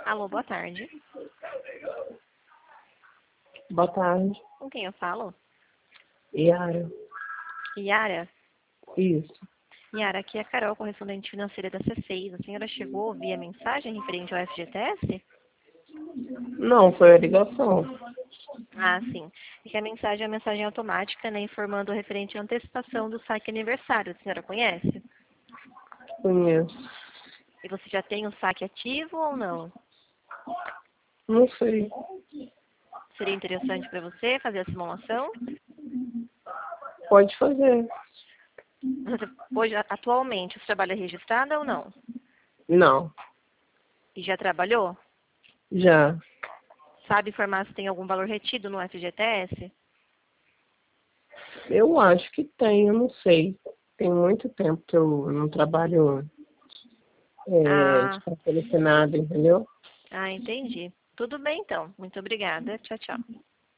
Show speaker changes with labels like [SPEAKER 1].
[SPEAKER 1] Alô, boa tarde.
[SPEAKER 2] Boa tarde.
[SPEAKER 1] Com quem eu falo?
[SPEAKER 2] Yara.
[SPEAKER 1] Yara?
[SPEAKER 2] Isso.
[SPEAKER 1] Yara, aqui é a Carol, correspondente financeira da C6. A senhora chegou a ouvir a mensagem referente ao FGTS?
[SPEAKER 2] Não, foi a ligação.
[SPEAKER 1] Ah, sim. É que a mensagem é uma mensagem automática, né, informando referente à antecipação do saque aniversário. A senhora conhece?
[SPEAKER 2] Conheço.
[SPEAKER 1] E você já tem o saque ativo ou não?
[SPEAKER 2] Não sei.
[SPEAKER 1] Seria interessante para você fazer a simulação?
[SPEAKER 2] Pode fazer.
[SPEAKER 1] Hoje, atualmente, você trabalha registrada ou não?
[SPEAKER 2] Não.
[SPEAKER 1] E já trabalhou?
[SPEAKER 2] Já.
[SPEAKER 1] Sabe informar se tem algum valor retido no FGTS?
[SPEAKER 2] Eu acho que tem, eu não sei. Tem muito tempo que eu não trabalho de
[SPEAKER 1] Ah,
[SPEAKER 2] carteira assinada, entendeu?
[SPEAKER 1] entendi. Tudo bem, então. Muito obrigada. Tchau, tchau.